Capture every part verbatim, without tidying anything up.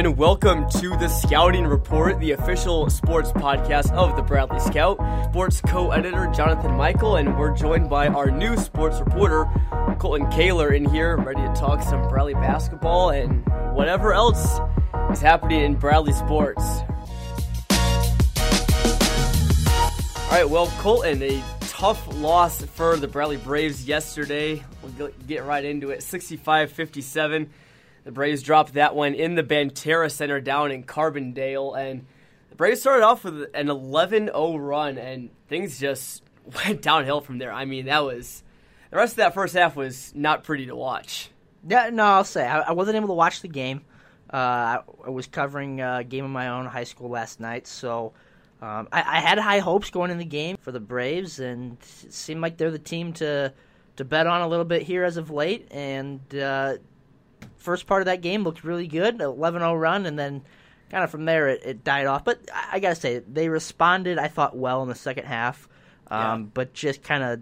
and welcome to the Scouting Report, the official sports podcast of the Bradley Scout. Sports co-editor Jonathan Michael, and we're joined by our new sports reporter, Colton Kaler, in here, ready to talk some Bradley basketball and whatever else is happening in Bradley sports. All right, well, Colton, a tough loss for the Bradley Braves yesterday. We'll get right into it, sixty-five fifty-seven. The Braves dropped that one in the Banterra Center down in Carbondale, and the Braves started off with an eleven oh run, and things just went downhill from there. I mean, that was the rest of that first half was not pretty to watch. Yeah, no, I'll say I, I wasn't able to watch the game. Uh, I, I was covering a game of my own, high school, last night, so um, I, I had high hopes going in the game for the Braves, and it seemed like they're the team to to bet on a little bit here as of late, and uh, first part of that game looked really good, eleven oh run, and then kind of from there it, it died off. But I, I got to say, they responded, I thought, well in the second half, um, yeah. but just kind of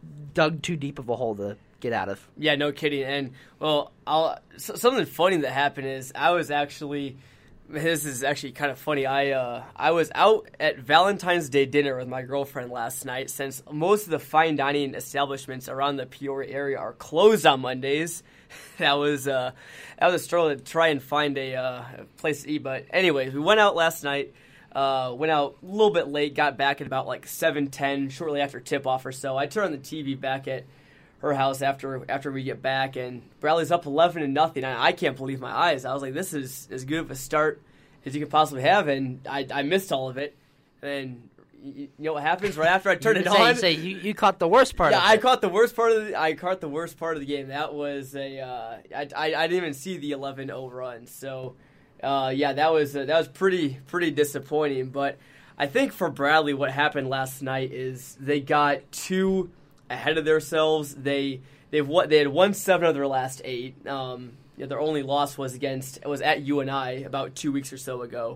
dug too deep of a hole to get out of. Yeah, no kidding. And, well, I'll, something funny that happened is I was actually, this is actually kind of funny, I uh, I was out at Valentine's Day dinner with my girlfriend last night, since most of the fine dining establishments around the Peoria area are closed on Mondays. That was uh, that was a struggle to try and find a uh, place to eat. But anyways, we went out last night. Uh, went out a little bit late. Got back at about like seven ten, shortly after tip off or so. I turned on the T V back at her house after after we get back, and Bradley's up eleven to nothing. I, I can't believe my eyes. I was like, this is as good of a start as you could possibly have, and I, I missed all of it. And you know what happens right after I turned it say, on? You say you, you caught the worst part. Yeah, of it. I caught the worst part of the. I caught the worst part of the game. That was a. Uh, I, I I didn't even see the eleven oh run. So, uh, yeah, that was uh, that was pretty pretty disappointing. But I think for Bradley, what happened last night is they got too ahead of themselves. They they've what they had won seven of their last eight. Um, yeah, their only loss was against it was at U N I about two weeks or so ago.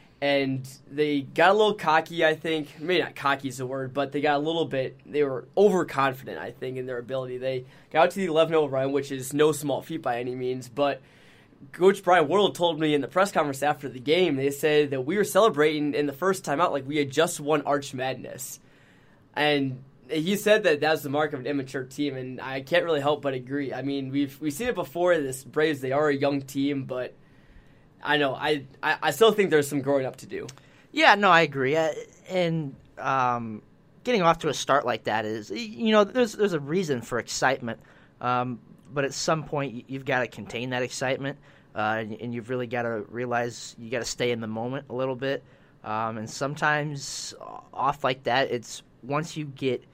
And they got a little cocky, I think. Maybe not cocky is the word, but they got a little bit, they were overconfident, I think, in their ability. They got out to the eleven oh run, which is no small feat by any means, but Coach Brian Wardle told me in the press conference after the game, they said that we were celebrating in the first time out like we had just won Arch Madness. And he said that that's the mark of an immature team, and I can't really help but agree. I mean, we've we've seen it before, this Braves, they are a young team, but I know. I, I, I still think there's some growing up to do. Yeah, no, I agree. Uh, and um, getting off to a start like that is, you know, there's there's a reason for excitement. Um, but at some point, you've got to contain that excitement, uh, and, and you've really got to realize you got to stay in the moment a little bit. Um, and sometimes off like that, it's once you get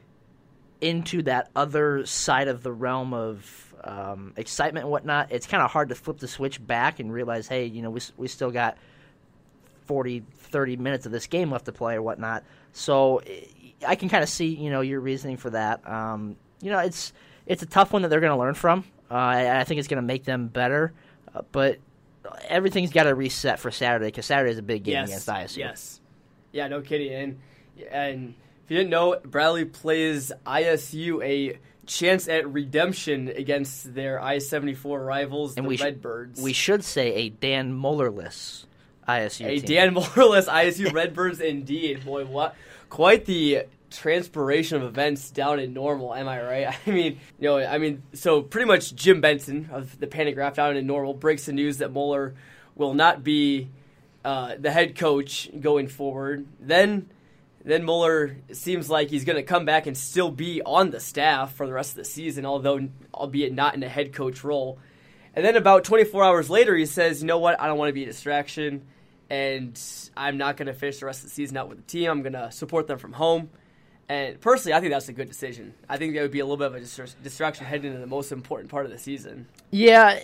into that other side of the realm of Um, excitement and whatnot, it's kind of hard to flip the switch back and realize, hey, you know, we we still got forty, thirty minutes of this game left to play or whatnot. So I can kind of see, you know, your reasoning for that. Um, you know, it's it's a tough one that they're going to learn from. Uh, I, I think it's going to make them better, uh, but everything's got to reset for Saturday because Saturday is a big game yes, against I S U. Yes, yeah, no kidding. And and if you didn't know, Bradley plays I S U a chance at redemption against their I seventy-four rivals, and the we sh- Redbirds. We should say a Dan Mullerless I S U a team. Dan Mullerless I S U Redbirds, indeed. Boy, what quite the transpiration of events down in Normal, am I right? I mean, you know, I mean, so pretty much Jim Benson of the Panagraph down in Normal breaks the news that Muller will not be uh, the head coach going forward. Then Then Muller seems like he's going to come back and still be on the staff for the rest of the season, although albeit not in a head coach role. And then about twenty-four hours later, he says, you know what, I don't want to be a distraction, and I'm not going to finish the rest of the season out with the team. I'm going to support them from home. And personally, I think that's a good decision. I think that would be a little bit of a distraction heading into the most important part of the season. Yeah,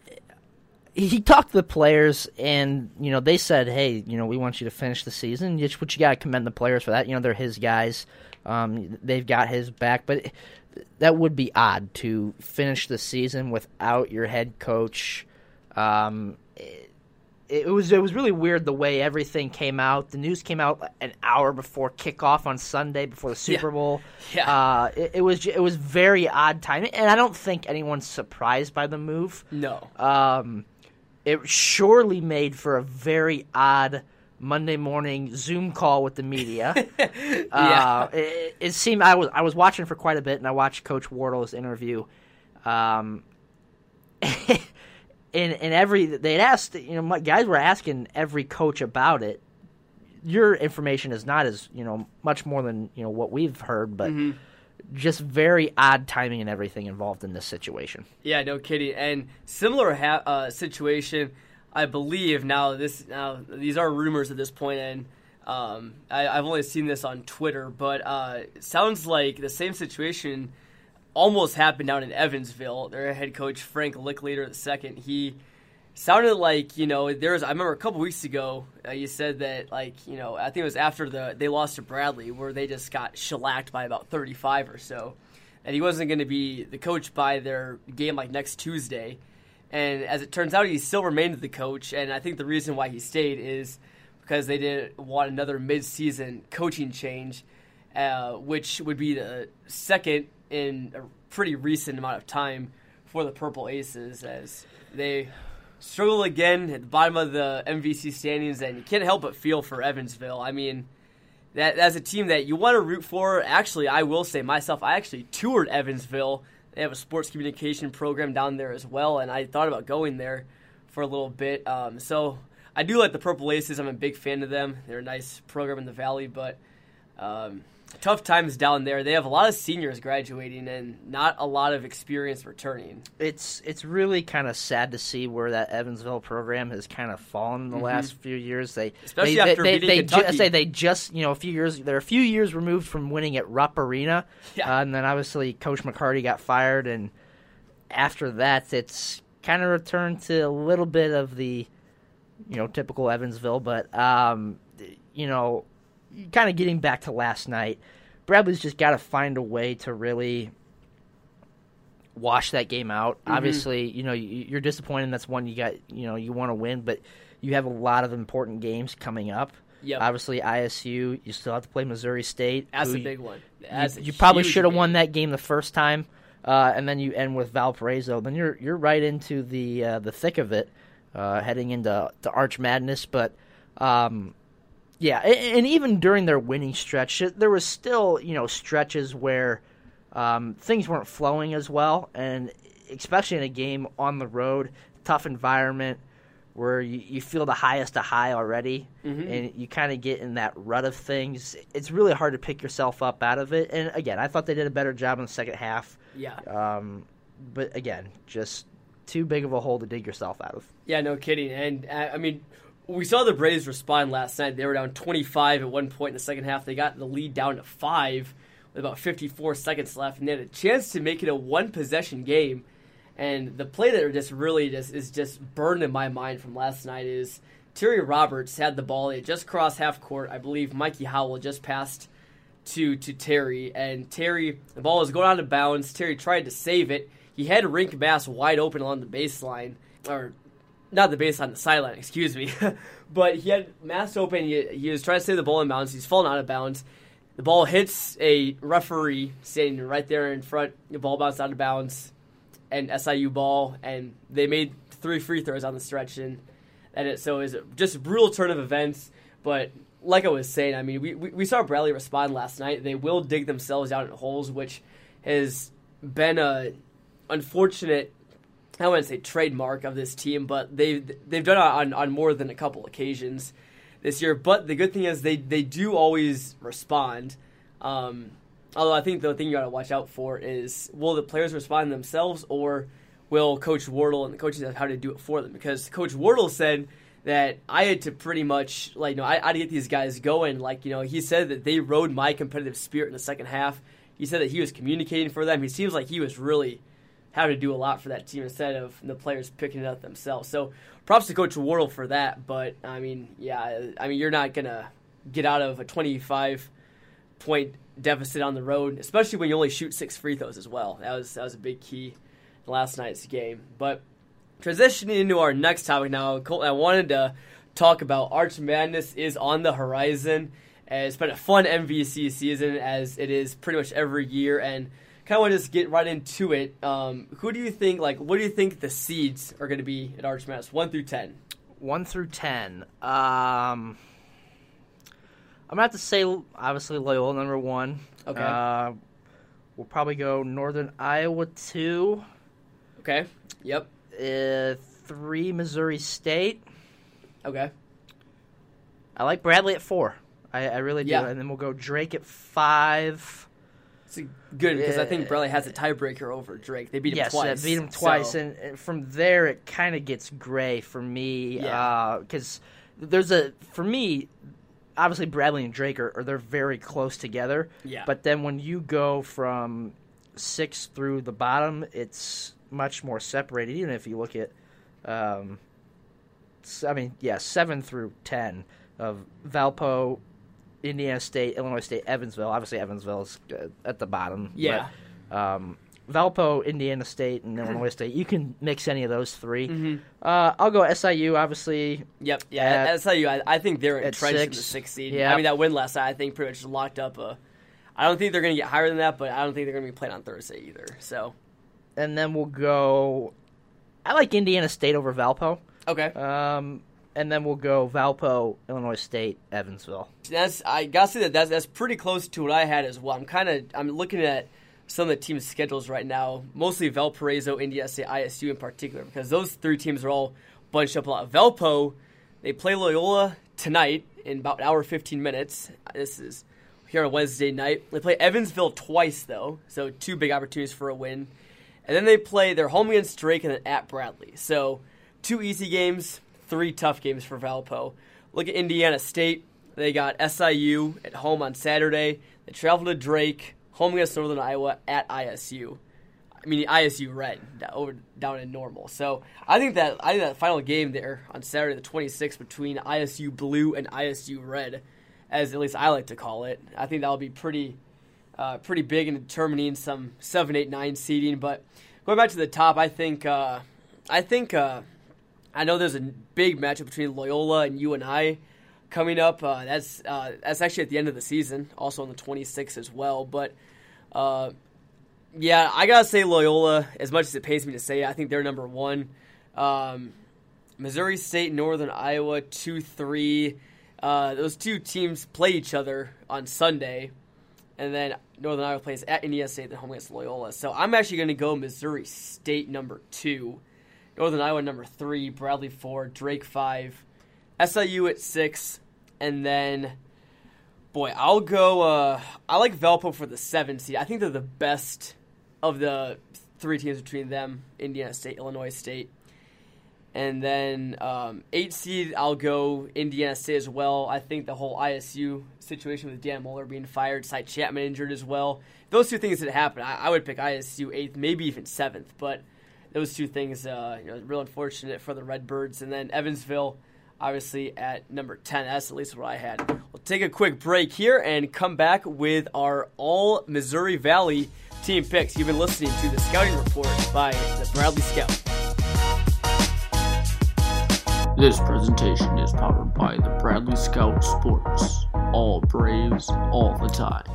he talked to the players, and you know they said, "Hey, you know, we want you to finish the season." Which you got to commend the players for that. You know, they're his guys; um, they've got his back. But that would be odd to finish the season without your head coach. Um, it, it was it was really weird the way everything came out. The news came out an hour before kickoff on Sunday, before the Super yeah. Bowl. Yeah, uh, it, it was it was very odd timing, and I don't think anyone's surprised by the move. No. Um, it surely made for a very odd Monday morning Zoom call with the media. yeah. uh, it, it seemed I was I was watching for quite a bit, and I watched Coach Wardle's interview. Um, and and every they'd asked, you know, guys were asking every coach about it. Your information is not as, you know, much more than, you know, what we've heard, but mm-hmm. just very odd timing and everything involved in this situation. Yeah, no kidding. And similar ha- uh, situation. I believe now this now these are rumors at this point, and um, I, I've only seen this on Twitter, but uh, it sounds like the same situation almost happened down in Evansville. Their head coach Frank Licklider the second, he sounded like, you know, there's. I remember a couple weeks ago uh, you said that, like, you know, I think it was after the they lost to Bradley where they just got shellacked by about thirty-five or so, and he wasn't going to be the coach by their game like next Tuesday. And as it turns out, he still remained the coach, and I think the reason why he stayed is because they didn't want another mid-season coaching change, uh, which would be the second in a pretty recent amount of time for the Purple Aces, as they struggle again at the bottom of the M V C standings, and you can't help but feel for Evansville. I mean, that that's a team that you want to root for. Actually, I will say myself, I actually toured Evansville. They have a sports communication program down there as well, and I thought about going there for a little bit. Um, so I do like the Purple Aces. I'm a big fan of them. They're a nice program in the Valley, but um, tough times down there. They have a lot of seniors graduating and not a lot of experience returning. It's it's really kind of sad to see where that Evansville program has kind of fallen in the mm-hmm. last few years. They especially they, after they, beating they, Kentucky. They ju- say they just, you know, a few years they're a few years removed from winning at Rupp Arena, yeah. uh, and then obviously Coach McCarty got fired, and after that it's kind of returned to a little bit of the, you know, typical Evansville. But um, you know, kind of getting back to last night. Bradley's just got to find a way to really wash that game out. Mm-hmm. Obviously, you know, you're disappointed. That's one you got, you know, you want to win, but you have a lot of important games coming up. Yep. Obviously, I S U, you still have to play Missouri State. That's a big one. That's you, you probably should have game. won that game the first time, uh, and then you end with Valparaiso. Then you're you're right into the uh, the thick of it, uh, heading into to Arch Madness. But um, yeah, and even during their winning stretch, there was still, you know, stretches where um, things weren't flowing as well, and especially in a game on the road, tough environment where you, you feel the highest of high already, mm-hmm. and you kind of get in that rut of things. It's really hard to pick yourself up out of it. And again, I thought they did a better job in the second half. Yeah. Um, but again, just too big of a hole to dig yourself out of. Yeah, no kidding. And uh, I mean, we saw the Braves respond last night. They were down twenty-five at one point in the second half. They got the lead down to five with about fifty-four seconds left, and they had a chance to make it a one-possession game. And the play that just really just is just burned in my mind from last night is Terry Roberts had the ball. It just crossed half court. I believe Mikey Howell just passed to to Terry, and Terry, the ball was going out of bounds. Terry tried to save it. He had Rink Bass wide open along the baseline, or not the baseline, the sideline, excuse me. But he had Mass open. He, he was trying to save the ball in bounds. He's fallen out of bounds. The ball hits a referee standing right there in front. The ball bounced out of bounds, and S I U ball, and they made three free throws on the stretch. And, and it, so it was just a brutal turn of events. But like I was saying, I mean, we, we, we saw Bradley respond last night. They will dig themselves out in holes, which has been a unfortunate, I wouldn't say trademark of this team, but they've, they've done it on, on more than a couple occasions this year. But the good thing is they, they do always respond. Um, although I think the thing you got to watch out for is, will the players respond themselves, or will Coach Wardle and the coaches have how to do it for them? Because Coach Wardle said that I had to pretty much, like, you know, I, I had to get these guys going. Like, you know, he said that they rode my competitive spirit in the second half. He said that he was communicating for them. He seems like he was really having to do a lot for that team instead of the players picking it up themselves. So props to Coach Wardle for that. But, I mean, yeah, I mean, you're not going to get out of a twenty-five point deficit on the road, especially when you only shoot six free throws as well. That was that was a big key in last night's game. But transitioning into our next topic now, Colton, I wanted to talk about Arch Madness is on the horizon. And it's been a fun M V C season, as it is pretty much every year. And kind of want to just get right into it. Um, who do you think, like, what do you think the seeds are going to be at Arch Madness, one through ten? one through ten. Um, I'm going to have to say, obviously, Loyola number one. Okay. Uh, we'll probably go Northern Iowa two. Okay. Yep. Uh, three, Missouri State. Okay. I like Bradley at four. I, I really do. Yeah. And then we'll go Drake at five. It's good because I think Bradley has a tiebreaker over Drake. They beat him yes, twice. Yes, beat him twice. So. And, and from there, it kind of gets gray for me. Yeah. Because uh, there's a, for me, obviously Bradley and Drake are, are they're very close together. Yeah. But then when you go from six through the bottom, it's much more separated. Even if you look at, um, I mean, yeah, seven through ten of Valpo, Indiana State, Illinois State, Evansville. Obviously, Evansville is uh, at the bottom. Yeah. But, um, Valpo, Indiana State, and Illinois State. You can mix any of those three. Mm-hmm. Uh, I'll go S I U, obviously. Yep. Yeah. At, that's how you. I, I think they're entrenched six. in the sixth seed. Yeah. I mean, that win last night, I think, pretty much locked up a. I don't think they're going to get higher than that, but I don't think they're going to be playing on Thursday either. So. And then we'll go. I like Indiana State over Valpo. Okay. Um. And then we'll go Valpo, Illinois State, Evansville. That's I gotta say that that's that's pretty close to what I had as well. I'm kind of I'm looking at some of the teams' schedules right now, mostly Valparaiso, Indiana State, I S U in particular, because those three teams are all bunched up a lot. Valpo, they play Loyola tonight in about an hour fifteen minutes. This is here on Wednesday night. They play Evansville twice though, so two big opportunities for a win. And then they play their home against Drake and then at Bradley. So two easy games. Three tough games for Valpo. Look at Indiana State. They got S I U at home on Saturday. They travel to Drake, home against Northern Iowa at I S U. I mean, I S U Red over down in Normal. So I think that I think that final game there on Saturday the twenty-sixth between I S U Blue and I S U Red, as at least I like to call it, I think that will be pretty, uh, pretty big in determining some seven, eight, nine seeding. But going back to the top, I think, uh, I think. Uh, I know there's a big matchup between Loyola and U N I coming up. Uh, that's uh, that's actually at the end of the season, also on the twenty-sixth as well. But, uh, yeah, I got to say Loyola, as much as it pays me to say it, I think they're number one. Um, Missouri State, Northern Iowa, two three. Uh, those two teams play each other on Sunday. And then Northern Iowa plays at Indiana State, then home against Loyola. So I'm actually going to go Missouri State number two. Northern Iowa number three, Bradley four, Drake five, S I U at six, and then, boy, I'll go. Uh, I like Valpo for the seven seed. I think they're the best of the three teams between them: Indiana State, Illinois State, and then um, eight seed. I'll go Indiana State as well. I think the whole I S U situation with Dan Muller being fired, Cy Chapman injured as well. If those two things had happened, I, I would pick I S U eighth, maybe even seventh, but. Those two things, uh, you know, real unfortunate for the Redbirds. And then Evansville, obviously, at number ten. That's at least what I had. We'll take a quick break here and come back with our all-Missouri Valley team picks. You've been listening to the Scouting Report by the Bradley Scout. This presentation is powered by the Bradley Scout Sports. All Braves, all the time.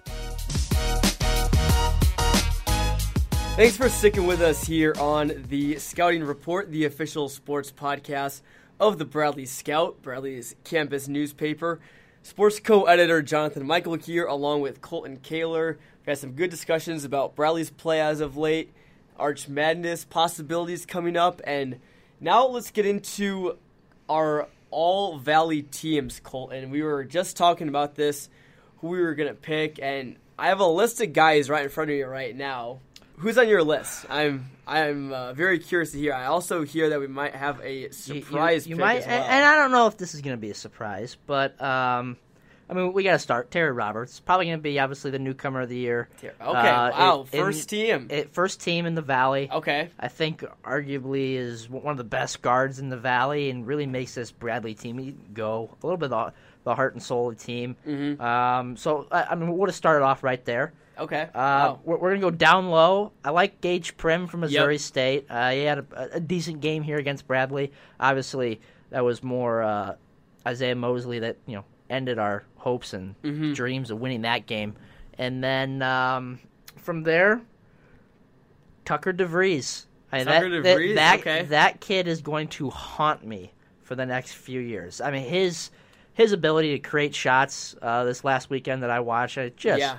Thanks for sticking with us here on the Scouting Report, the official sports podcast of the Bradley Scout, Bradley's campus newspaper. Sports co-editor Jonathan Michael here, along with Colton Kaler. We had some good discussions about Bradley's play as of late, Arch Madness possibilities coming up, and now let's get into our all-Valley teams, Colton. We were just talking about this, who we were going to pick, and I have a list of guys right in front of you right now. Who's on your list? I'm I'm uh, very curious to hear. I also hear that we might have a surprise you, you, you pick might, as well. And I don't know if this is going to be a surprise, but um, I mean, we got to start. Terry Roberts, probably going to be obviously the newcomer of the year. Okay, uh, wow, it, first in, team. It, first team in the Valley. Okay. I think arguably is one of the best guards in the Valley and really makes this Bradley team go a little bit of the, the heart and soul of the team. Mm-hmm. Um, so, I, I mean, we would have started off right there. Okay. Uh, wow. We're, we're going to go down low. I like Gage Prim from Missouri Yep. State. Uh, he had a, a decent game here against Bradley. Obviously, that was more uh, Isaiah Mosley that, you know, ended our hopes and mm-hmm. dreams of winning that game. And then um, From there, Tucker DeVries. I mean, Tucker that, DeVries? That, okay. that, that kid is going to haunt me for the next few years. I mean, his his ability to create shots uh, this last weekend that I watched, I just Yeah.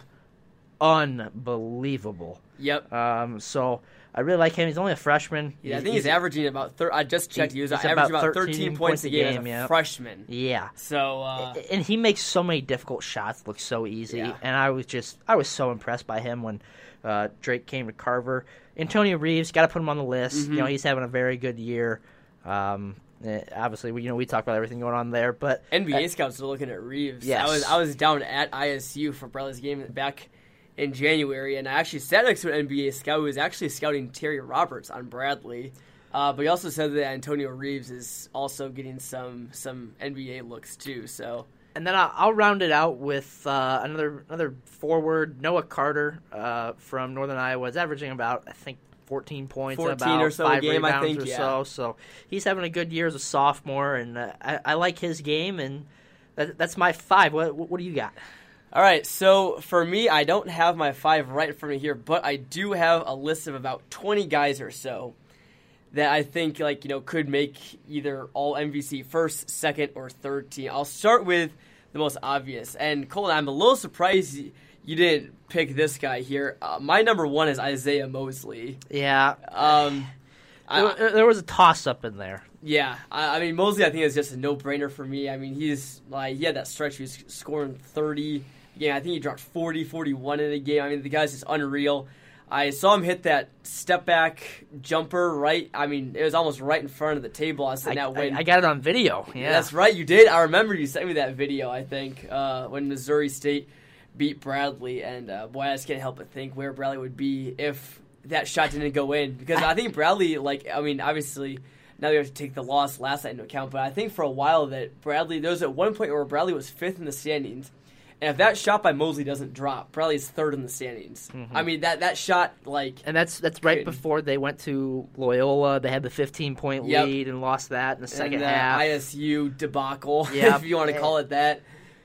unbelievable. Yep. Um, so I really like him. He's only a freshman. Yeah, I think he's, he's averaging about. Thir- I just checked. He was he's averaging about about thirteen thirteen points a game, as a yeah. freshman. Yeah. So. Uh, and he makes so many difficult shots look so easy. Yeah. And I was just, I was so impressed by him when uh, Drake came to Carver. Antonio Reeves, got to put him on the list. Mm-hmm. You know, he's having a very good year. Um, eh, obviously, we, you know, we talked about everything going on there, but N B A uh, scouts are looking at Reeves. Yes. I was I was down at I S U for Bradley's game back in January, and I actually sat next to an N B A scout who was actually scouting Terry Roberts on Bradley. Uh, but he also said that Antonio Reeves is also getting some some N B A looks too. So. And then I'll, I'll round it out with uh, another another forward, Noah Carter uh, from Northern Iowa. Is averaging about, I think, fourteen points, and fourteen about or so a five game, I rebounds think, or yeah. so. So he's having a good year as a sophomore, and uh, I, I like his game, and that, that's my five. What, what do you got? All right, so for me, I don't have my five right in front of me here, but I do have a list of about twenty guys or so that I think, like, you know, could make either all M V C first, second, or third team. I'll start with the most obvious. And Colin, I'm a little surprised you didn't pick this guy here. Uh, my number one is Isaiah Mosley. Yeah. Um, I, there, there was a toss-up in there. yeah, I, I mean, Mosley, I think, is just a no-brainer for me. I mean, he's like, he had that stretch. He was scoring thirty. Yeah, I think he dropped forty, forty-one in a game. I mean, the guy's just unreal. I saw him hit that step-back jumper right. I mean, it was almost right in front of the table. I was sitting I, that win. I, I got it on video. Yeah, Yeah, that's right. You did. I remember you sent me that video, I think, uh, when Missouri State beat Bradley. And, uh, boy, I just can't help but think where Bradley would be if that shot didn't go in. Because I think Bradley, like, I mean, obviously, now you have to take the loss last night into account. But I think for a while that Bradley, there was at one point where Bradley was fifth in the standings. And if that shot by Mosley doesn't drop, Bradley's third in the standings. Mm-hmm. I mean, that, that shot, like... And that's that's right could, before they went to Loyola. They had the fifteen-point yep. lead and lost that in the second and the half. I S U debacle, yep. if you want to call it that.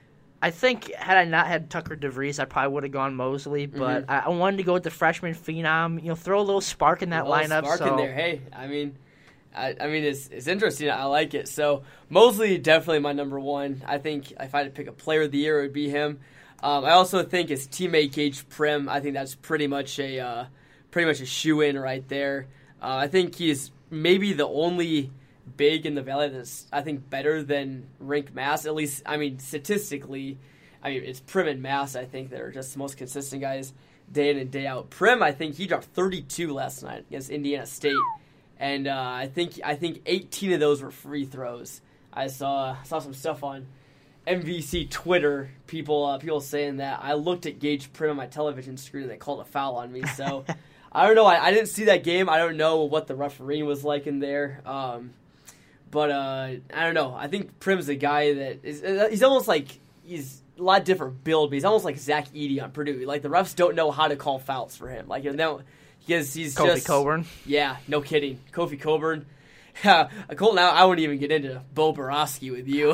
I think had I not had Tucker DeVries, I probably would have gone Mosley. But mm-hmm. I, I wanted to go with the freshman phenom. You know, throw a little spark in that a little lineup. Spark so. in there. Hey, I mean... I, I mean, it's it's interesting. I like it. So, Mosley, definitely my number one. I think if I had to pick a player of the year, it would be him. Um, I also think his teammate Gage Prim. I think that's pretty much a uh, pretty much a shoe-in right there. Uh, I think he's maybe the only big in the Valley that's I think better than Rink Mass. At least, I mean, statistically, I mean it's Prim and Mass. I think that are just the most consistent guys day in and day out. Prim, I think he dropped thirty-two last night against Indiana State. And uh, I think I think eighteen of those were free throws. I saw saw some stuff on M V C Twitter. People uh, people saying that I looked at Gage Prim on my television screen and they called a foul on me. So I don't know. I, I didn't see that game. I don't know what the refereeing was like in there. Um, but uh, I don't know. I think Prim's a guy that is he's almost like he's a lot different build, but he's almost like Zach Edey on Purdue. Like the refs don't know how to call fouls for him. Like you know. Because he's Kofi just Coburn. Yeah, no kidding. Kofi Coburn. Yeah, Colton, I, I wouldn't even get into Bo Borowski with you.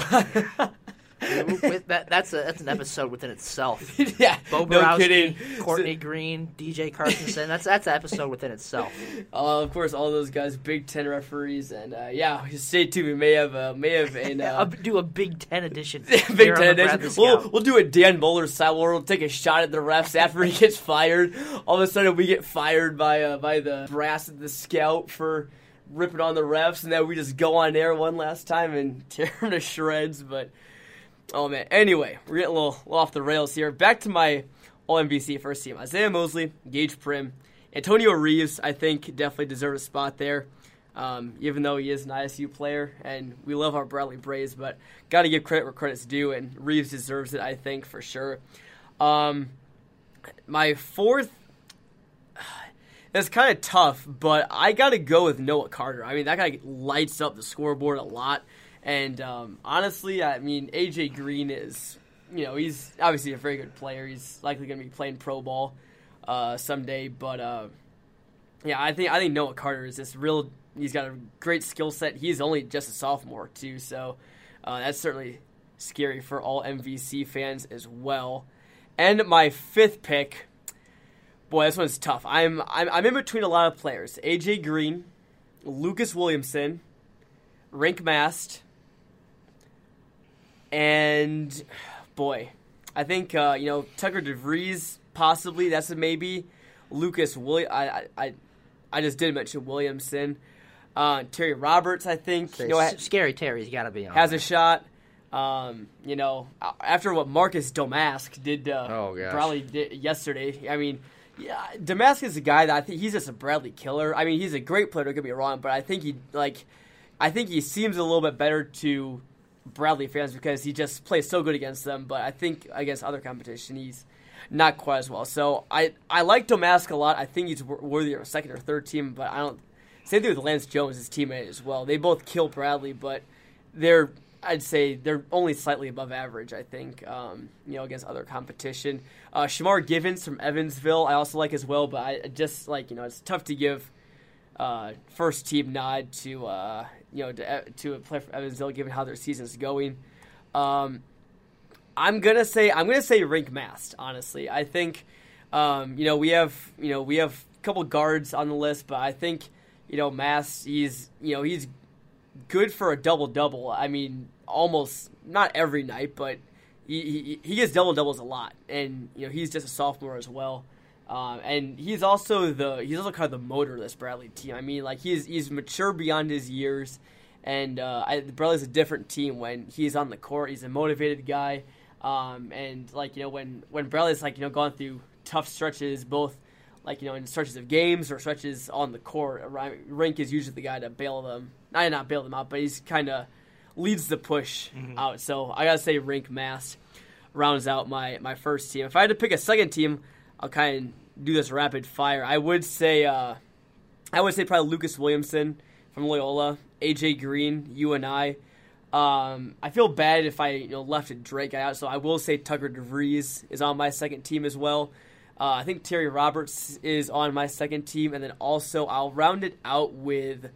with that, that's a that's an episode within itself. Yeah, Bo no Borowski, kidding. Courtney Green, D J Carstensen. That's that's an episode within itself. Uh, of course, all those guys, Big Ten referees, and uh, yeah, just stay tuned. We may have uh, may have an, uh, do a Big Ten edition. Big Ten edition. We'll we'll do a Dan Bowler style where we'll take a shot at the refs after he gets fired. All of a sudden, we get fired by uh, by the brass of the scout for ripping on the refs, and then we just go on air one last time and tear them to shreds. But oh man, anyway, we're getting a little, little off the rails here. Back to my All M V C first team: Isaiah Mosley, Gage Prim, Antonio Reeves. I think definitely deserves a spot there, um, even though he is an I S U player, and we love our Bradley Braves. But got to give credit where credit's due, and Reeves deserves it. I think for sure. Um, my fourth. It's kind of tough, but I got to go with Noah Carter. I mean, that guy lights up the scoreboard a lot. And um, honestly, I mean, A J Green is, you know, he's obviously a very good player. He's likely going to be playing pro ball uh, someday. But, uh, yeah, I think I think Noah Carter is this real – he's got a great skill set. He's only just a sophomore, too. So uh, that's certainly scary for all M V C fans as well. And my fifth pick – Boy, this one's tough. I'm I'm I'm in between a lot of players. A J Green, Lucas Williamson, Rink Mast, and boy, I think uh, you know Tucker DeVries possibly. That's a maybe. Lucas William. I I I just did mention Williamson. Uh, Terry Roberts, I think. You know, S- Scary Terry's got to be on. Has there. a shot. Um, you know, after what Marcus Domask did, uh, Oh, gosh. Bradley did yesterday. I mean, yeah, Domask is a guy that I think he's just a Bradley killer. I mean, he's a great player. Don't get me wrong, but I think he like, I think he seems a little bit better to Bradley fans because he just plays so good against them. But I think against other competition, he's not quite as well. So I I like Domask a lot. I think he's worthy of a second or third team, but I don't. Same thing with Lance Jones, his teammate as well. They both kill Bradley, but they're. I'd say they're only slightly above average, I think, um, you know, against other competition. Uh, Shamar Givens from Evansville, I also like as well, but I just, like, you know, it's tough to give uh, first team nod to, uh, you know, to, to a player from Evansville given how their season's going. Um, I'm going to say, I'm going to say Rink Mast, honestly. I think, um, you know, we have, you know, we have a couple guards on the list, but I think, you know, Mast, he's, you know, he's good for a double-double. I mean, almost not every night, but he he, he gets double-doubles a lot, and you know he's just a sophomore as well. Um, and he's also the he's also kind of the motor of this Bradley team. I mean, like he's he's mature beyond his years, and uh, I, Bradley's a different team when he's on the court. He's a motivated guy, um, and like you know when when Bradley's like you know gone through tough stretches, both like you know in stretches of games or stretches on the court, Rink is usually the guy to bail them. I not bail them out, but he's kind of leads the push mm-hmm. out. So I gotta say, Rink Mast rounds out my, my first team. If I had to pick a second team, I'll kind of do this rapid fire. I would say, uh, I would say probably Lucas Williamson from Loyola, A J Green, U N I. Um, I feel bad if I you know left a Drake guy out, so I will say Tucker DeVries is on my second team as well. Uh, I think Terry Roberts is on my second team, and then also I'll round it out with.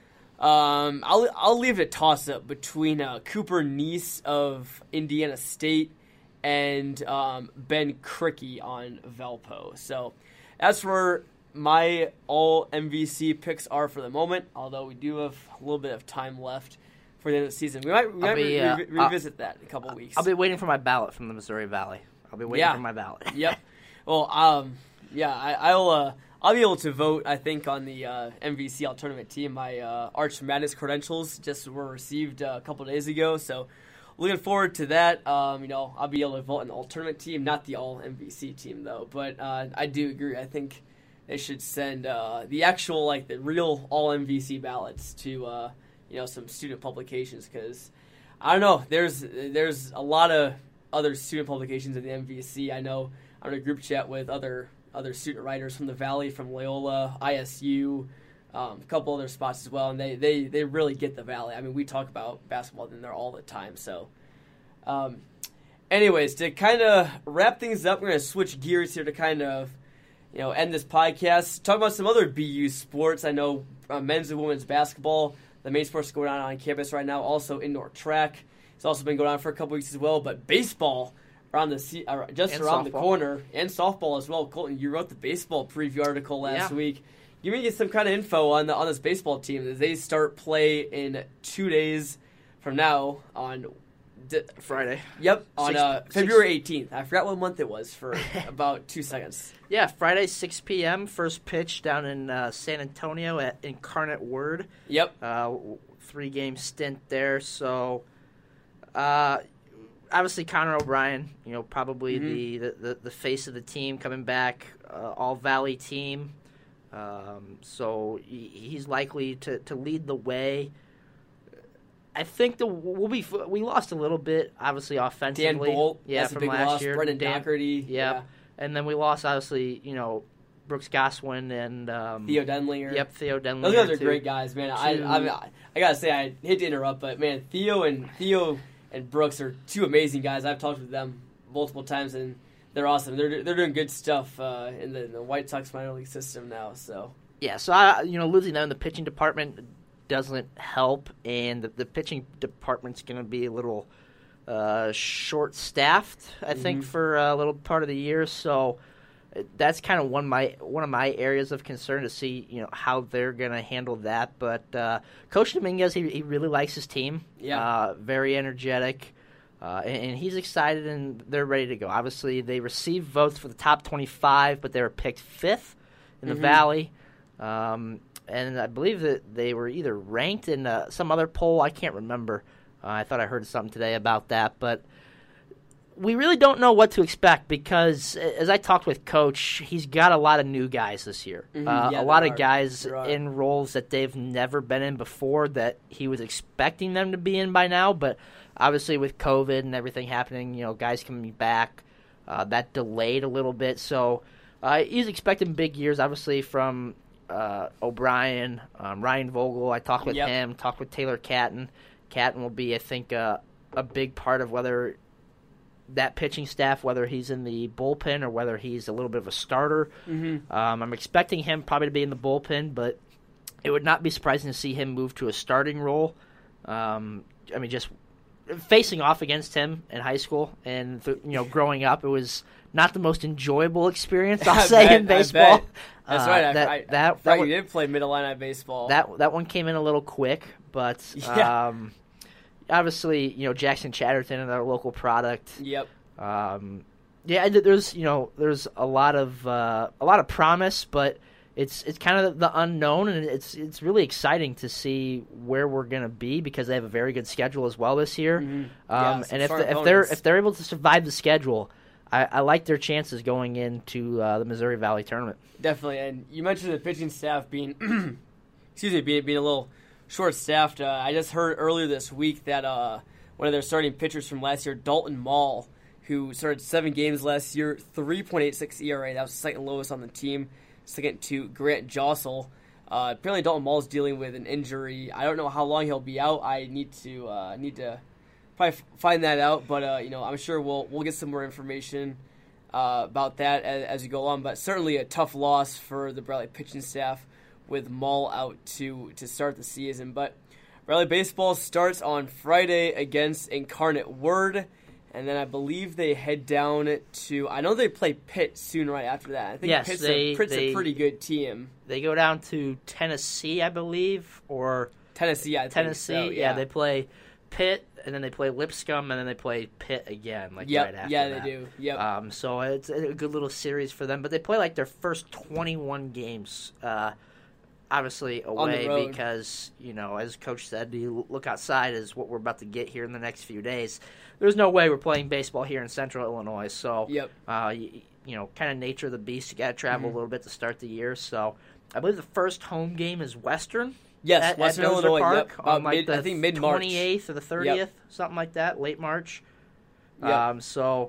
Um, I'll I'll leave it a toss up between uh, Cooper Neese of Indiana State and um, Ben Cricky on Valpo. So that's where my all M V C picks are for the moment. Although we do have a little bit of time left for the end of the season, we might, we might be, re- uh, re- revisit that in a couple I'll, weeks. I'll be waiting for my ballot from the Missouri Valley. I'll be waiting yeah. for my ballot. Yep. Well, um, yeah, I, I'll. Uh, I'll be able to vote, I think, on the uh, M V C All Tournament team. My uh, Arch Madness credentials just were received uh, a couple days ago, so looking forward to that. Um, you know, I'll be able to vote on the All Tournament team, not the All M V C team, though. But uh, I do agree. I think they should send uh, the actual, like, the real All M V C ballots to, uh, you know, some student publications because, I don't know, there's there's a lot of other student publications in the M V C. I know I'm in a group chat with other other student writers from the Valley, from Loyola, I S U, um, a couple other spots as well, and they, they, they really get the Valley. I mean, we talk about basketball in there all the time. So, um, anyways, to kind of wrap things up, we're going to switch gears here to kind of, you know, end this podcast. Talk about some other B U sports. I know uh, men's and women's basketball, the main sports going on on campus right now. Also indoor track. It's also been going on for a couple weeks as well. But baseball. Around the uh, just and around softball. the corner, and softball as well. Colton, you wrote the baseball preview article last yeah. week. Give me some kind of info on the on this baseball team. They start play in two days from now on di- Friday. Yep, on Six, uh, February eighteenth. I forgot what month it was for about two seconds. Yeah, Friday, six p.m., first pitch down in uh, San Antonio at Incarnate Word. Yep. Uh, three-game stint there, so... Uh, Obviously, Connor O'Brien, you know, probably mm-hmm. the, the, the face of the team coming back, uh, all Valley team. Um, so he, he's likely to, to lead the way. I think the we'll be we lost a little bit, obviously offensively. Dan Bolt, yeah, that's from a big last loss. year. Brendan Dan, Doherty, yep. yeah, and then we lost obviously, you know, Brooks Goswin and um, Theo Denlinger. Yep, Theo Denlinger. Those guys are too. great guys, man. I, I mean, I, I gotta say, I hate to interrupt, but man, Theo and Theo. and Brooks are two amazing guys. I've talked with them multiple times, and they're awesome. They're they're doing good stuff uh, in, the, in the White Sox minor league system now. So yeah, so I, you know, losing them in the pitching department doesn't help, and the, the pitching department's going to be a little uh, short-staffed, I mm-hmm. think, for a little part of the year. So that's kind of one of my one of my areas of concern to see, you know, how they're going to handle that. But uh, Coach Dominguez, he he really likes his team. Yeah, uh, very energetic, uh, and, and he's excited, and they're ready to go. Obviously, they received votes for the top twenty-five, but they were picked fifth in the mm-hmm. Valley. Um, and I believe that they were either ranked in uh, some other poll. I can't remember. Uh, I thought I heard something today about that, but we really don't know what to expect because, as I talked with Coach, he's got a lot of new guys this year. Mm-hmm. Uh, yeah, a lot are. of guys in roles that they've never been in before that he was expecting them to be in by now. But obviously with COVID and everything happening, you know, guys coming back, uh, that delayed a little bit. So uh, he's expecting big years, obviously, from uh, O'Brien, um, Ryan Vogel. I talked with yep. him, talked with Taylor Catton. Catton will be, I think, uh, a big part of whether – that pitching staff, whether he's in the bullpen or whether he's a little bit of a starter. Mm-hmm. Um, I'm expecting him probably to be in the bullpen, but it would not be surprising to see him move to a starting role. Um, I mean, just facing off against him in high school and, th- you know, growing up, it was not the most enjoyable experience, I'll say, bet, in baseball. That's uh, right. I, that, I, that, I that you one, did play Middle Illini baseball. That, that one came in a little quick, but... Yeah. Um, Obviously, you know, Jackson Chatterton, another local product. Yep. Um, yeah, there's you know there's a lot of uh, a lot of promise, but it's it's kind of the unknown, and it's it's really exciting to see where we're gonna be because they have a very good schedule as well this year. Mm-hmm. Um, yeah, and if the, if they're if they're able to survive the schedule, I, I like their chances going into uh, the Missouri Valley tournament. Definitely, and you mentioned the pitching staff being excuse me being being a little short-staffed. Uh, I just heard earlier this week that uh, one of their starting pitchers from last year, Dalton Mall, who started seven games last year, three point eight six E R A. That was the second lowest on the team, second to Grant Jossel. Uh, apparently, Dalton Mall is dealing with an injury. I don't know how long he'll be out. I need to uh, need to probably f- find that out, but uh, you know, I'm sure we'll we'll get some more information uh, about that as, as we go on. But certainly a tough loss for the Bradley pitching staff, with Mull out to, to start the season. But Bradley baseball starts on Friday against Incarnate Word, and then I believe they head down to, I know they play Pitt soon right after that. I think yes, Pitt's, they, a, Pitt's they, a pretty good team. They go down to Tennessee, I believe, or Tennessee, I think Tennessee, so, yeah. yeah. They play Pitt, and then they play Lipscomb, and then they play Pitt again, like yep, right after yeah, that. they do. Yep. Um, so it's a good little series for them, but they play like their first twenty-one games uh obviously away because, you know, as Coach said, you look outside is what we're about to get here in the next few days. There's no way we're playing baseball here in Central Illinois. So, yep. uh, you, you know, kind of nature of the beast. You got to travel mm-hmm. a little bit to start the year. So, I believe the first home game is Western. Yes, at, Western at Illinois. Park Yep. on uh, like mid, the I think mid March, twenty-eighth or the thirtieth, yep. something like that, late March. Yep. Um, so.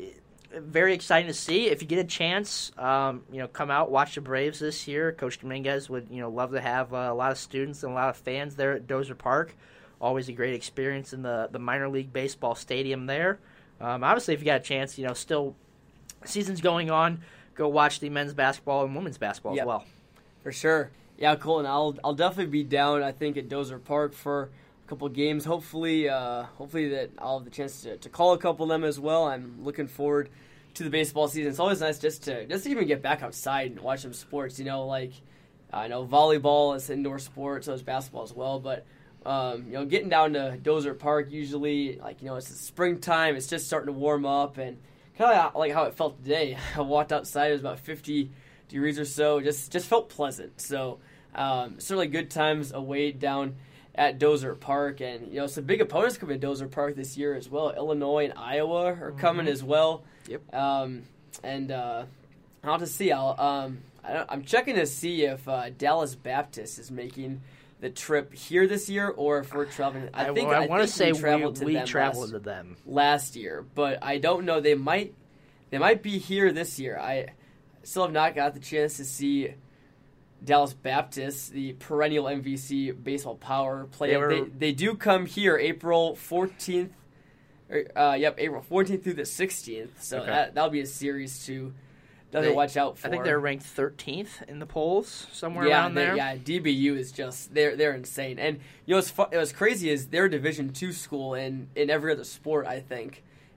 Very exciting to see. If you get a chance, um, you know, come out, watch the Braves this year. Coach Dominguez would, you know, love to have uh, a lot of students and a lot of fans there at Dozer Park. Always a great experience in the, the minor league baseball stadium there. Um, obviously, if you got a chance, you know, still season's going on, go watch the men's basketball and women's basketball yep. as well. For sure. Yeah, Colton, I'll I'll definitely be down, I think, at Dozer Park for a couple games. Hopefully, uh, hopefully that I'll have the chance to, to call a couple of them as well. I'm looking forward to the baseball season. It's always nice just to just to even get back outside and watch some sports. You know, like I know volleyball is indoor sport, so is basketball as well. But um, you know, getting down to Dozer Park usually, like you know, it's springtime. It's just starting to warm up, and kind of like how it felt today. I walked outside; it was about fifty degrees or so. Just just felt pleasant. So um, certainly good times away down at Dozer Park, and you know some big opponents coming to Dozer Park this year as well. Illinois and Iowa are coming mm-hmm. as well. Yep. Um, and uh, I'll have to see. I'll um, I don't, I'm checking to see if uh, Dallas Baptist is making the trip here this year, or if we're traveling. I think I, I, I want to say we traveled we, to we them traveled last, to them last year, but I don't know. They might they might be here this year. I still have not got the chance to see Dallas Baptist, the perennial M V C baseball power play. They, were, they, they do come here April fourteenth. Uh, yep, April fourteenth through the sixteenth. So okay. that that'll be a series to definitely watch out for. I think they're ranked thirteenth in the polls, somewhere yeah, around they, there. Yeah, D B U is just they're they're insane. And you know what's fu- what's crazy is they're a Division two school in in every other sport, I think.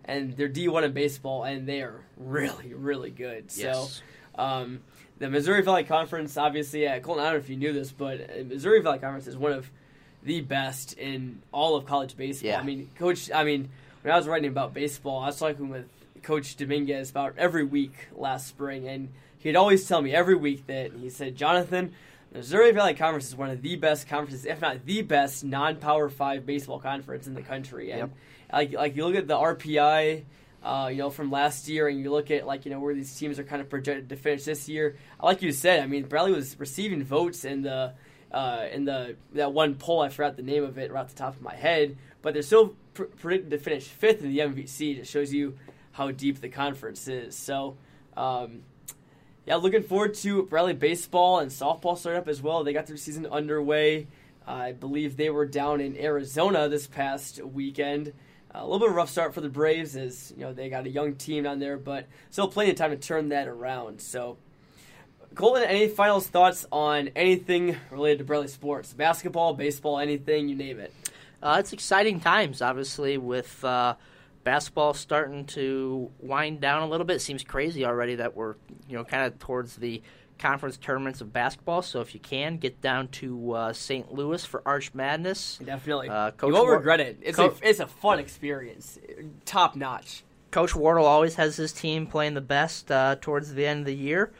and they're D one in baseball, and they are really, really good. Yes. So um, the Missouri Valley Conference, obviously, yeah, Colton, I don't know if you knew this, but Missouri Valley Conference is one of the best in all of college baseball. Yeah. I mean, Coach, I mean, when I was writing about baseball, I was talking with Coach Dominguez about every week last spring, and he'd always tell me every week that he said, Jonathan, the Missouri Valley Conference is one of the best conferences, if not the best, non-Power five baseball conference in the country. And Yep. like, like you look at the R P I, uh, you know, from last year, and you look at like you know where these teams are kind of projected to finish this year. Like you said, I mean, Bradley was receiving votes in the uh, in the that one poll. I forgot the name of it right off the top of my head, but they're still pr- predicted to finish fifth in the M V C. It shows you how deep the conference is. So. Um, Yeah, looking forward to Bradley baseball and softball starting up as well. They got their season underway. Uh, I believe they were down in Arizona this past weekend. Uh, a little bit of a rough start for the Braves as you know they got a young team down there, but still plenty of time to turn that around. So, Colton, any final thoughts on anything related to Bradley sports? Basketball, baseball, anything, you name it. Uh, it's exciting times, obviously, with uh, basketball starting to wind down a little bit. It seems crazy already that we're, you know, kind of towards the conference tournaments of basketball. So if you can, get down to uh, Saint Louis for Arch Madness. Definitely. Uh, Coach you won't War- regret it. It's, Co- a, it's a fun experience. Top notch. Coach Wardle always has his team playing the best uh, towards the end of the year.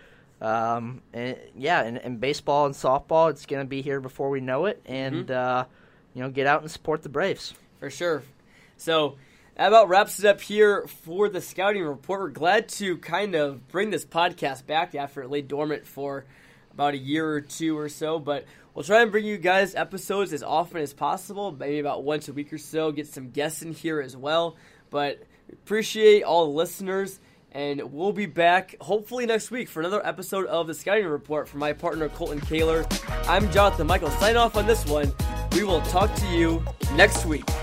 Um, and yeah, in, in baseball and softball, it's going to be here before we know it. And, Mm-hmm. uh, you know, get out and support the Braves. For sure. So that about wraps it up here for the Scouting Report. We're glad to kind of bring this podcast back after it lay dormant for about a year or two or so. But we'll try and bring you guys episodes as often as possible, maybe about once a week or so. Get some guests in here as well. But appreciate all the listeners. And we'll be back hopefully next week for another episode of the Scouting Report from my partner Colton Kaler. I'm Jonathan Michael. Sign off on this one. We will talk to you next week.